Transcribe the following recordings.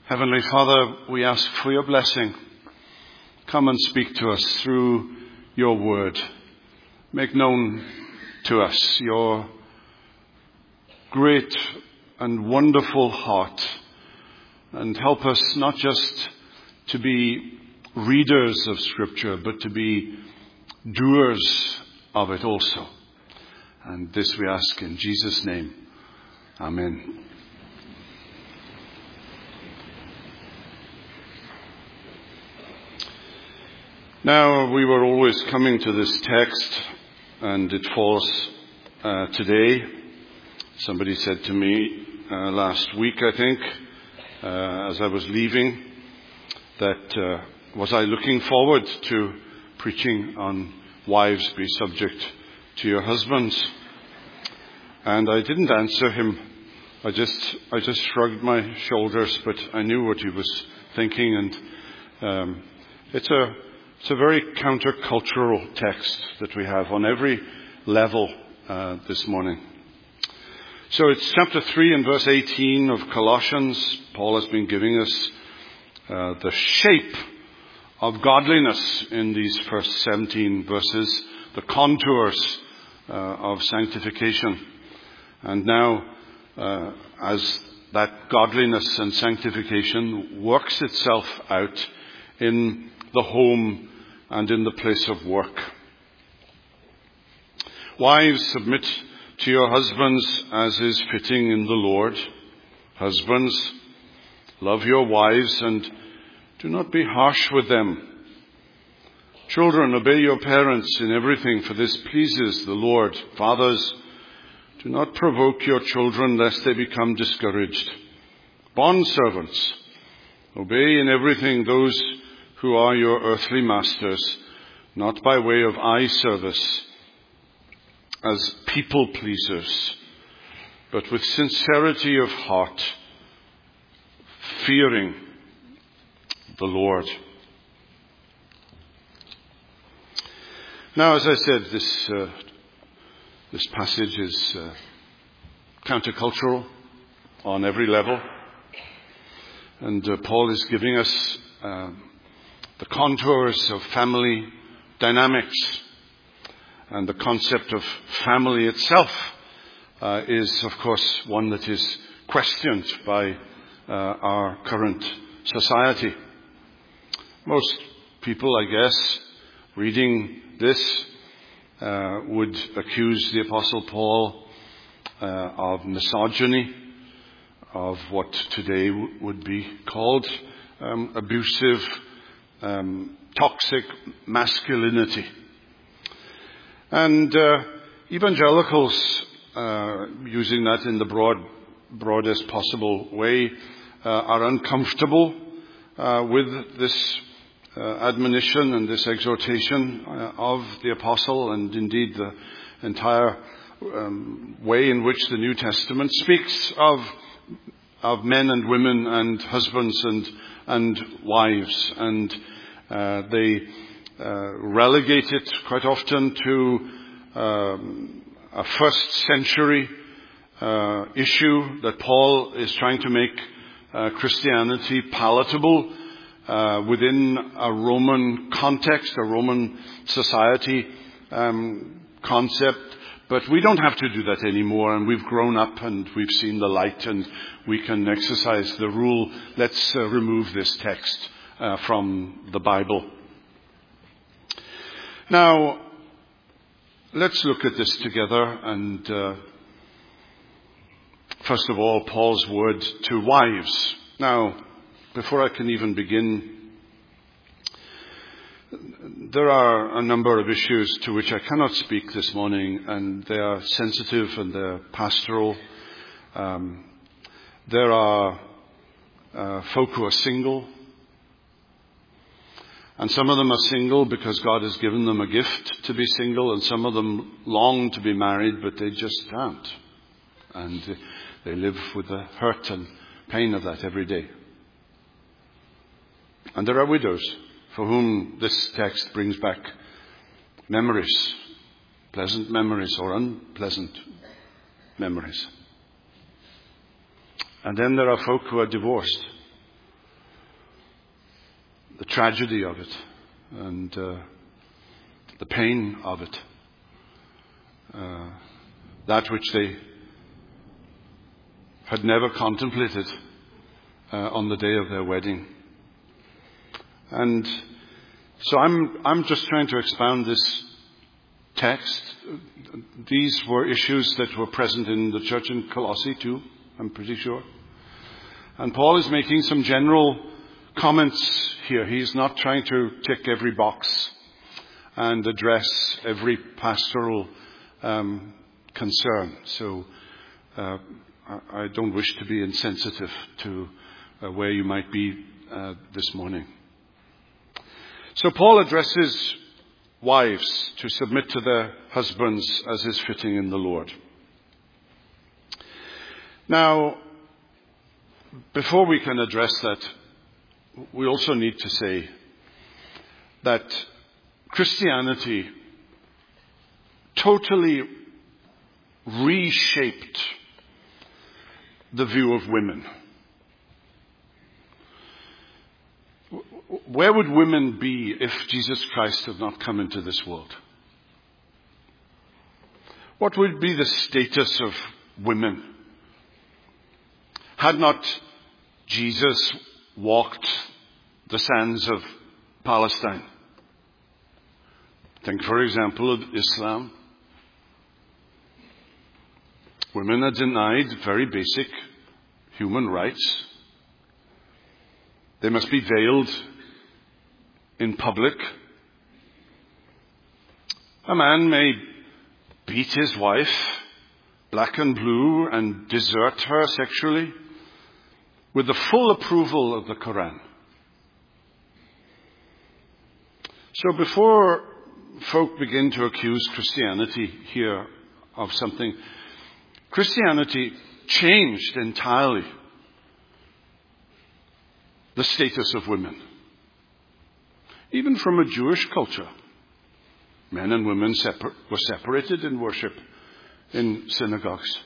Heavenly Father, we ask for your blessing. Come and speak to us through your word. Make known to us your great and wonderful heart, and help us not just to be readers of Scripture, but to be doers of it also. And this we ask in Jesus' name. Amen. Now, we were always coming to this text, and it falls today. Somebody said to me last week, I think, as I was leaving, that was I looking forward to preaching on wives be subject to your husbands? And I didn't answer him. I just shrugged my shoulders, but I knew what he was thinking, and it's a very countercultural text that we have on every level this morning. So it's chapter 3 and verse 18 of Colossians. Paul has been giving us the shape of godliness in these first 17 verses, the contours of sanctification. And now, as that godliness and sanctification works itself out in the home and in the place of work. Wives, submit to your husbands as is fitting in the Lord. Husbands, love your wives and do not be harsh with them. Children, obey your parents in everything, for this pleases the Lord. Fathers, do not provoke your children lest they become discouraged. Bondservants, obey in everything those who are your earthly masters, not by way of eye service as people pleasers, but with sincerity of heart, fearing the Lord. Now, as I said, this passage is countercultural on every level, and Paul is giving us the contours of family dynamics, and the concept of family itself is, of course, one that is questioned by our current society. Most people, I guess, reading this would accuse the Apostle Paul of misogyny, of what today would be called abusive, toxic masculinity. And evangelicals, using that in the broadest possible way, are uncomfortable with this admonition and this exhortation of the apostle, and indeed the entire way in which the New Testament speaks of men and women and husbands and wives, and they relegate it quite often to a first century issue that Paul is trying to make Christianity palatable within a Roman context, a Roman society concept. But we don't have to do that anymore, and we've grown up and we've seen the light, and we can exercise the rule, let's remove this text from the Bible. Now, let's look at this together, and first of all, Paul's word to wives. Now, before I can even begin, there are a number of issues to which I cannot speak this morning, and they are sensitive and they're pastoral. There are folk who are single, and some of them are single because God has given them a gift to be single, and some of them long to be married, but they just can't. And they live with the hurt and pain of that every day. And there are widows for whom this text brings back memories, pleasant memories or unpleasant memories. And then there are folk who are divorced, the tragedy of it and the pain of it. That which they had never contemplated on the day of their wedding. And so I'm just trying to expound this text. These were issues that were present in the church in Colossae too, I'm pretty sure. And Paul is making some general comments here. He's not trying to tick every box and address every pastoral concern. So I don't wish to be insensitive to where you might be this morning. So Paul addresses wives to submit to their husbands as is fitting in the Lord. Now, before we can address that, we also need to say that Christianity totally reshaped the view of women. Where would women be if Jesus Christ had not come into this world? What would be the status of women had not Jesus walked the sands of Palestine? Think, for example, of Islam. Women are denied very basic human rights. They must be veiled in public. A man may beat his wife, black and blue, and desert her sexually with the full approval of the Quran. So before folk begin to accuse Christianity here of something, Christianity changed entirely the status of women. Even from a Jewish culture, men and women were separated in worship in synagogues.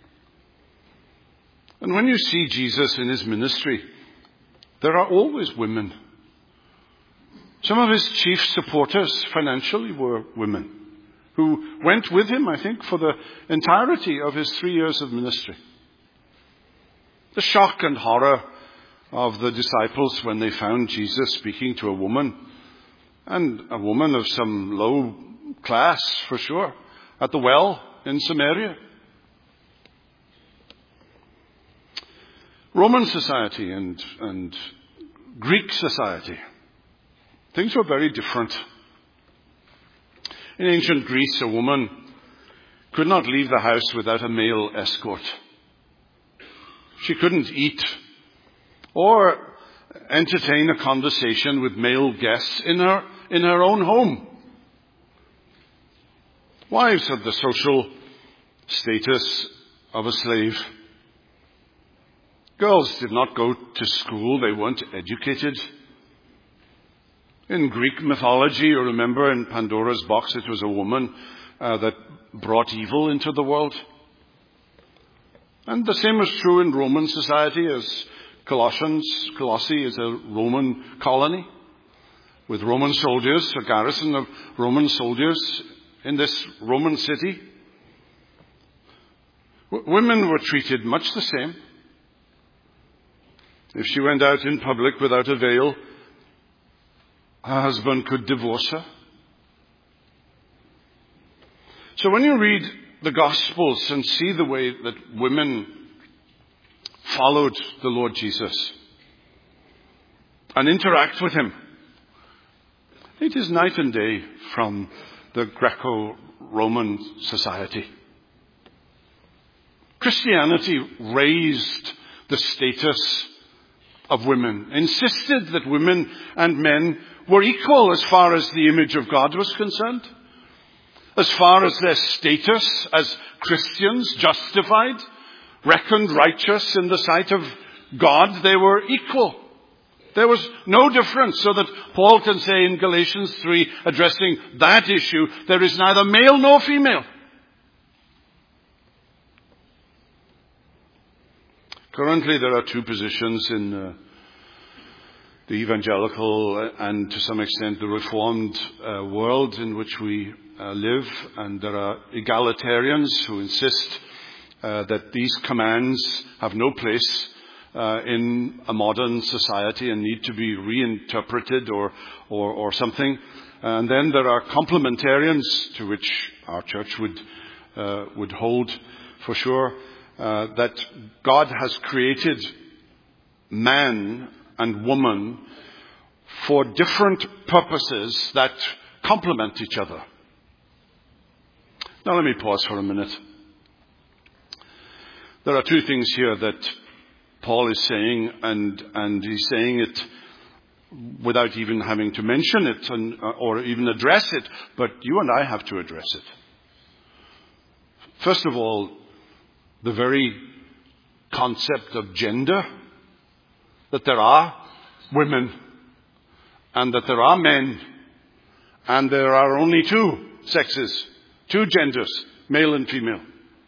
And when you see Jesus in his ministry, there are always women. Some of his chief supporters financially were women who went with him, I think, for the entirety of his 3 years of ministry. The shock and horror of the disciples when they found Jesus speaking to a woman, and a woman of some low class for sure, at the well in Samaria. Roman society and Greek society, things were very different. In ancient Greece, a woman could not leave the house without a male escort. She couldn't eat or entertain a conversation with male guests in her own home. Wives had the social status of a slave. Girls did not go to school. They weren't educated. In Greek mythology, you remember in Pandora's box, it was a woman that brought evil into the world. And the same was true in Roman society, as Colossae is a Roman colony with Roman soldiers, a garrison of Roman soldiers in this Roman city. Women were treated much the same. If she went out in public without a veil, her husband could divorce her. So when you read the Gospels and see the way that women followed the Lord Jesus and interact with him, it is night and day from the Greco-Roman society. Christianity raised the status of women, insisted that women and men were equal as far as the image of God was concerned, as far as their status as Christians, justified, reckoned righteous in the sight of God. They were equal. There was no difference, so that Paul can say in Galatians 3, addressing that issue, there is neither male nor female. Currently, there are two positions in the evangelical and to some extent the reformed world in which we live, and there are egalitarians who insist that these commands have no place in a modern society and need to be reinterpreted or something. And then there are complementarians, to which our church would hold for sure, that God has created man and woman for different purposes that complement each other. Now let me pause for a minute. There are two things here that Paul is saying, and he's saying it without even having to mention it or even address it, but you and I have to address it. First of all, the very concept of gender, that there are women and that there are men and there are only two sexes, two genders, male and female.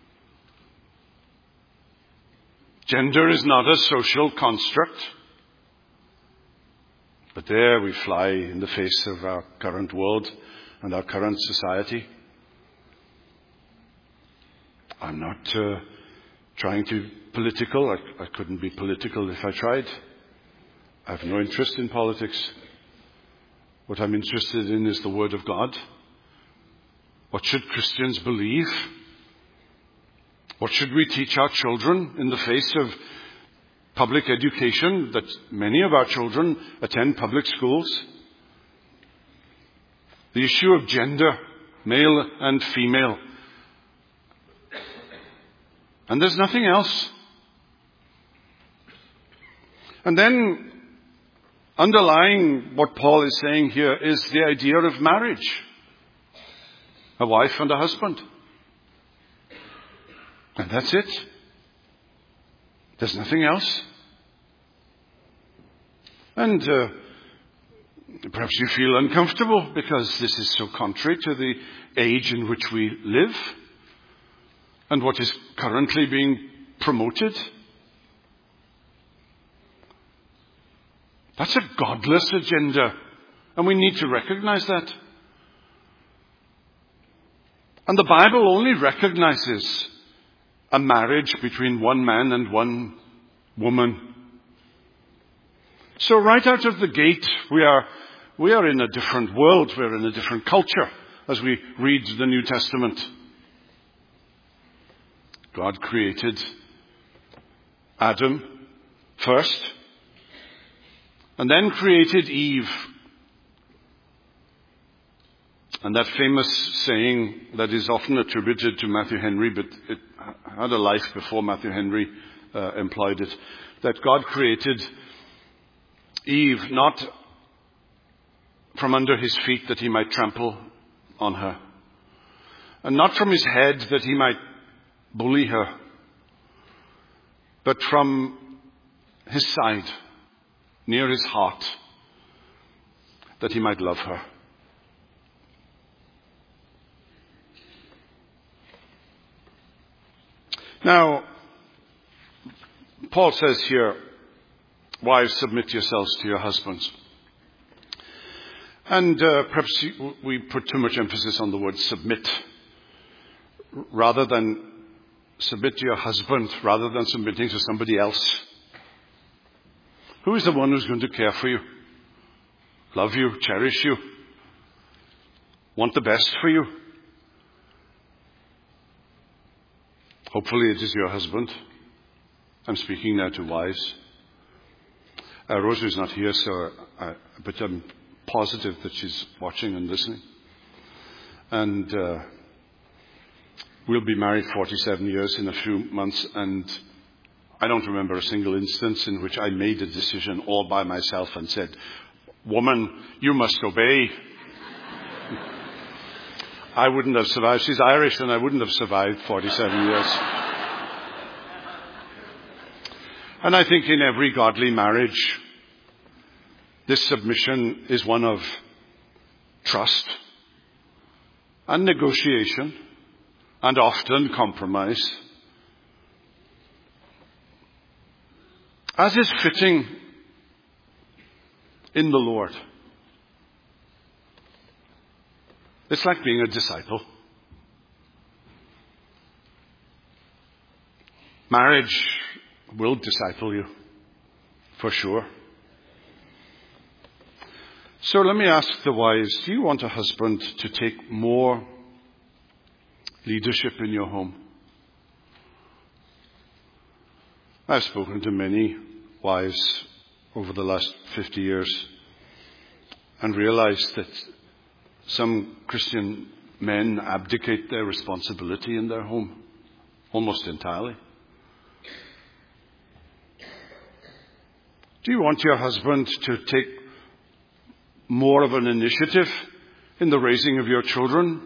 Gender is not a social construct, but there we fly in the face of our current world and our current society. I'm not trying to be political. I couldn't be political if I tried. I have no interest in politics. What I'm interested in is the Word of God. What should Christians believe? What should we teach our children in the face of public education, that many of our children attend public schools? The issue of gender, male and female. And there's nothing else. And then, underlying what Paul is saying here is the idea of marriage. A wife and a husband. And that's it. There's nothing else. And perhaps you feel uncomfortable because this is so contrary to the age in which we live and what is currently being promoted. That's a godless agenda, and we need to recognize that. And the Bible only recognizes a marriage between one man and one woman. So right out of the gate, we are in a different world. We're in a different culture as we read the New Testament. God created Adam first, and then created Eve. And that famous saying that is often attributed to Matthew Henry, but it had a life before Matthew Henry employed it, that God created Eve not from under his feet that he might trample on her, and not from his head that he might bully her, but from his side, near his heart, that he might love her. Now, Paul says here, wives, submit yourselves to your husbands. And perhaps we put too much emphasis on the word submit, rather than submit to your husband, rather than submitting to somebody else. Who is the one who's going to care for you, love you, cherish you, want the best for you? Hopefully it is your husband. I'm speaking now to wives. Rosa is not here, but I'm positive that she's watching and listening. And we'll be married 47 years in a few months, and I don't remember a single instance in which I made a decision all by myself and said, "Woman, you must obey." I wouldn't have survived. She's Irish, and I wouldn't have survived 47 years. And I think in every godly marriage, this submission is one of trust and negotiation and often compromise. As is fitting in the Lord. It's like being a disciple. Marriage will disciple you, for sure. So let me ask the wives, do you want a husband to take more leadership in your home? I've spoken to many wives over the last 50 years and realized that some Christian men abdicate their responsibility in their home almost entirely. Do you want your husband to take more of an initiative in the raising of your children?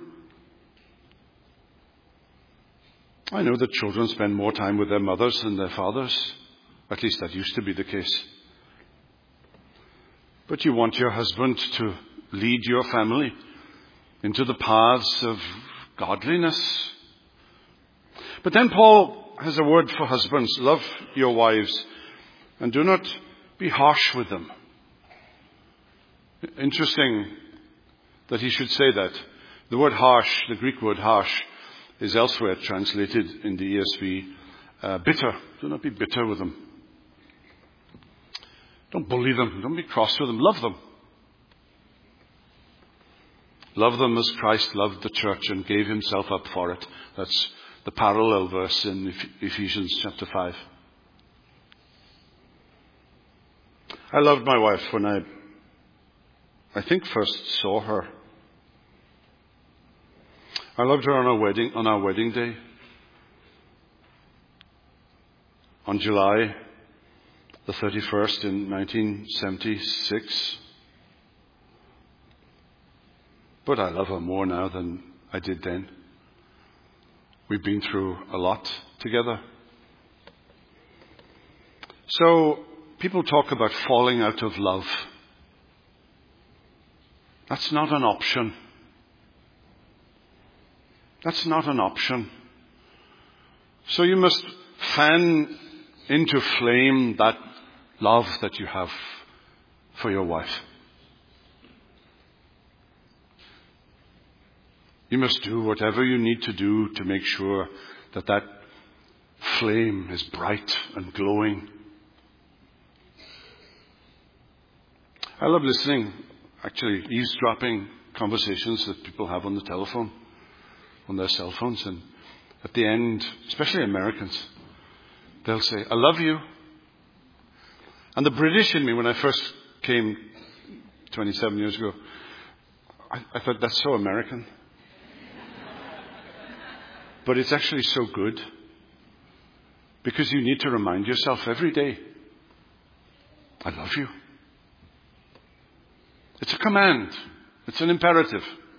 I know that children spend more time with their mothers than their fathers. At least that used to be the case. But you want your husband to lead your family into the paths of godliness. But then Paul has a word for husbands. Love your wives and do not be harsh with them. Interesting that he should say that. The word harsh, the Greek word harsh, is elsewhere translated in the ESV, bitter. Do not be bitter with them. Don't bully them. Don't be cross with them. Love them. Love them as Christ loved the church and gave himself up for it. That's the parallel verse in Ephesians chapter 5. I loved my wife when I think first saw her. I loved her on our wedding day. On July the 31st in 1976. But I love her more now than I did then. We've been through a lot together. So, people talk about falling out of love. That's not an option. That's not an option. So you must fan into flame that love that you have for your wife. You must do whatever you need to do to make sure that that flame is bright and glowing. I love listening, actually eavesdropping conversations that people have on the telephone, on their cell phones. And at the end, especially Americans, they'll say, I love you. And the British in me, when I first came 27 years ago, I thought that's so American. But it's actually so good. Because you need to remind yourself every day, I love you. It's a command. It's an imperative.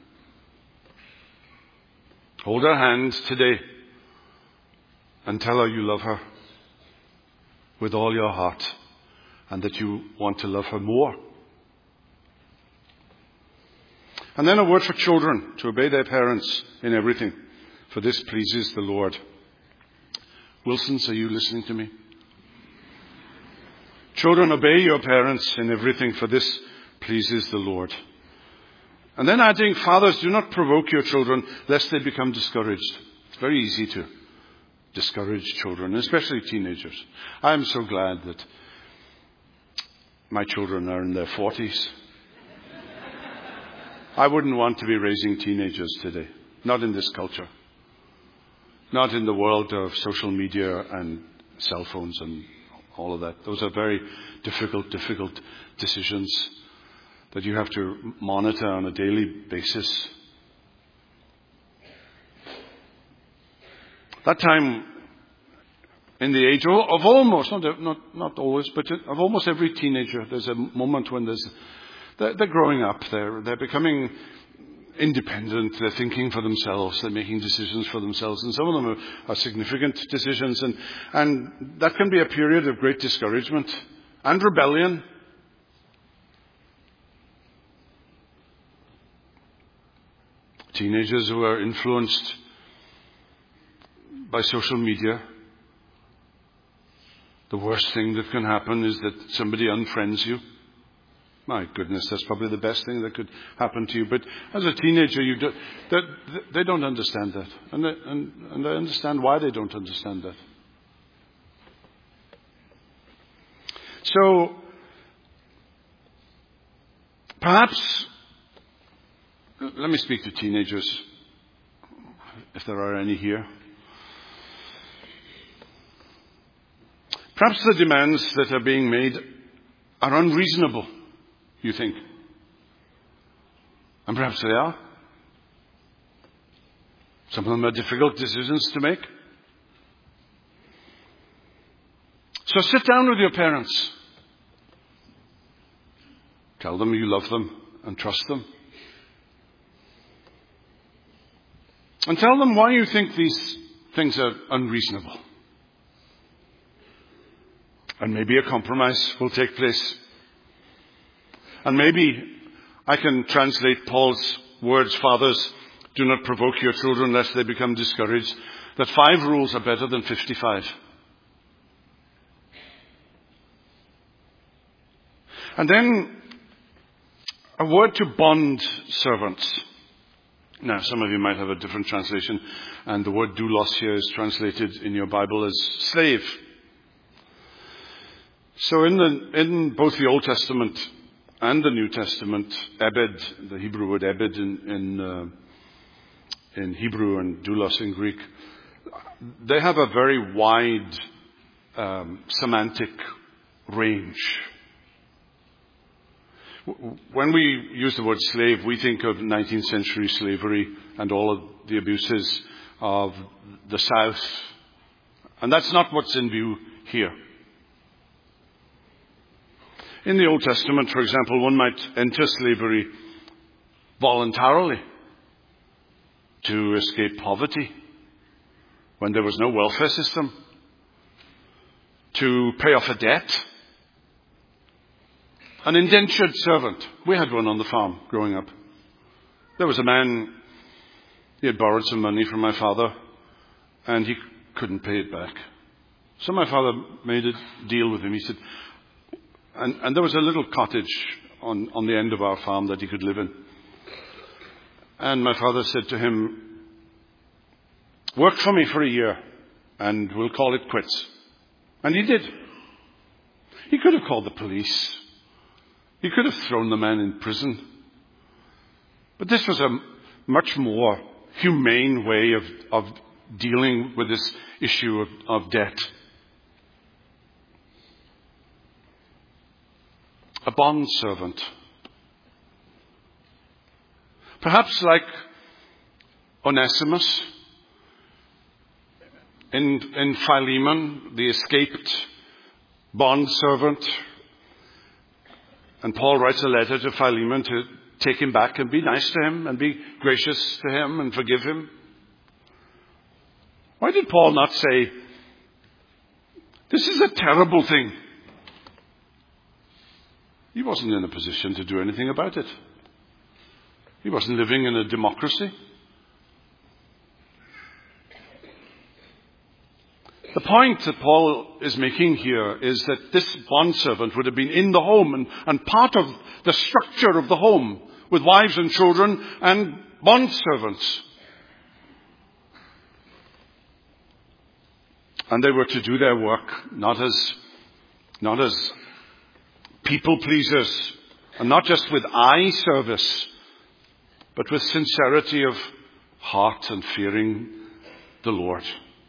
Hold her hand today and tell her you love her with all your heart and that you want to love her more. And then a word for children, to obey their parents in everything, for this pleases the Lord. Wilsons, are you listening to me? Children, obey your parents in everything, for this pleases the Lord. And then adding, fathers, do not provoke your children, lest they become discouraged. It's very easy to discourage children, especially teenagers. I'm so glad that my children are in their 40s. I wouldn't want to be raising teenagers today. Not in this culture. Not in the world of social media and cell phones and all of that. Those are very difficult decisions that you have to monitor on a daily basis. That time, in the age of almost, not always, but of almost every teenager, there's a moment when they're growing up, they're becoming independent, they're thinking for themselves, they're making decisions for themselves, and some of them are significant decisions, and that can be a period of great discouragement and rebellion. Teenagers who are influenced by social media, the worst thing that can happen is that somebody unfriends you. My goodness, that's probably the best thing that could happen to you. But as a teenager, they don't understand that. And I understand why they don't understand that. So, perhaps, let me speak to teenagers, if there are any here. Perhaps the demands that are being made are unreasonable, you think. And perhaps they are. Some of them are difficult decisions to make. So sit down with your parents. Tell them you love them and trust them. And tell them why you think these things are unreasonable. And maybe a compromise will take place. And maybe I can translate Paul's words, fathers, do not provoke your children lest they become discouraged, that 5 rules are better than 55. And then a word to bond servants. Now, some of you might have a different translation, and the word doulos here is translated in your Bible as slave. So in both the Old Testament and the New Testament, ebed, the Hebrew word ebed in Hebrew and doulos in Greek, they have a very wide semantic range. When we use the word slave, we think of 19th century slavery and all of the abuses of the South. And that's not what's in view here. In the Old Testament, for example, one might enter slavery voluntarily to escape poverty when there was no welfare system, to pay off a debt. An indentured servant. We had one on the farm growing up. There was a man, he had borrowed some money from my father, and he couldn't pay it back. So my father made a deal with him. He said, and there was a little cottage on the end of our farm that he could live in. And my father said to him, work for me for a year, and we'll call it quits. And he did. He could have called the police. He could have thrown the man in prison. But this was a much more humane way of dealing with this issue of debt. A bond servant. Perhaps like Onesimus in Philemon, the escaped bond servant. And Paul writes a letter to Philemon to take him back and be nice to him and be gracious to him and forgive him. Why did Paul not say, this is a terrible thing? He wasn't in a position to do anything about it. He wasn't living in a democracy. The point that Paul is making here is that this bondservant would have been in the home and part of the structure of the home with wives and children and bondservants. And they were to do their work not as people pleasers and not just with eye service, but with sincerity of heart and fearing the Lord.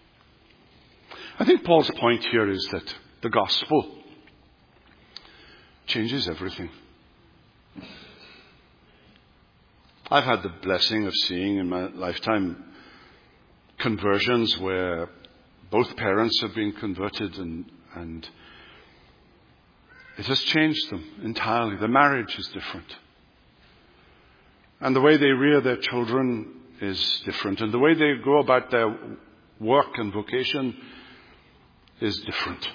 I think Paul's point here is that the gospel changes everything. I've had the blessing of seeing in my lifetime conversions where both parents have been converted and it has changed them entirely. The marriage is different. And the way they rear their children is different. And the way they go about their work and vocation is different.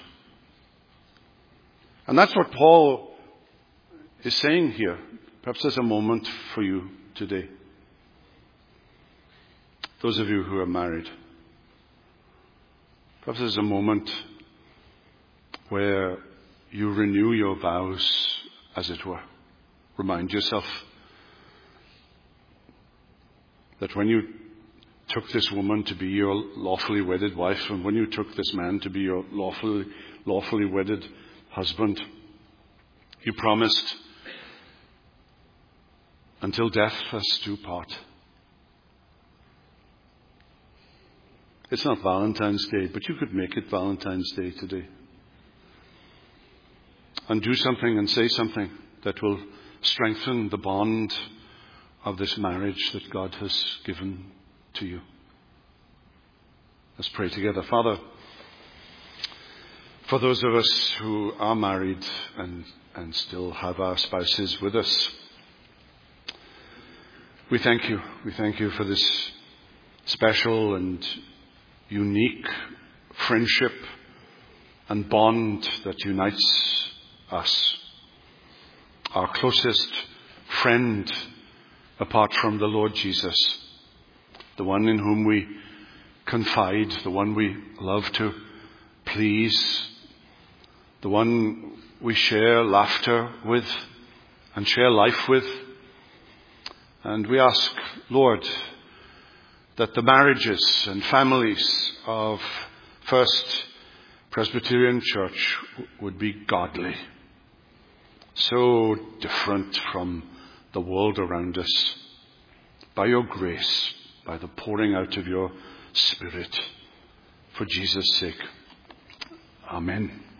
And that's what Paul is saying here. Perhaps there's a moment for you today. Those of you who are married. Perhaps there's a moment where you renew your vows, as it were. remind yourself that when you took this woman to be your lawfully wedded wife, and when you took this man to be your lawfully wedded husband, you promised, until death us do part. It's not Valentine's Day, but you could make it Valentine's Day today. And do something and say something that will strengthen the bond of this marriage that God has given to you. Let's pray together. Father, for those of us who are married and still have our spouses with us, we thank you. We thank you for this special and unique friendship and bond that unites us. Our closest friend apart from the Lord Jesus, the one in whom we confide, the one we love to please, the one we share laughter with and share life with. And we ask, Lord, that the marriages and families of First Presbyterian Church would be godly, so different from the world around us, by your grace, by the pouring out of your Spirit, for Jesus' sake. Amen.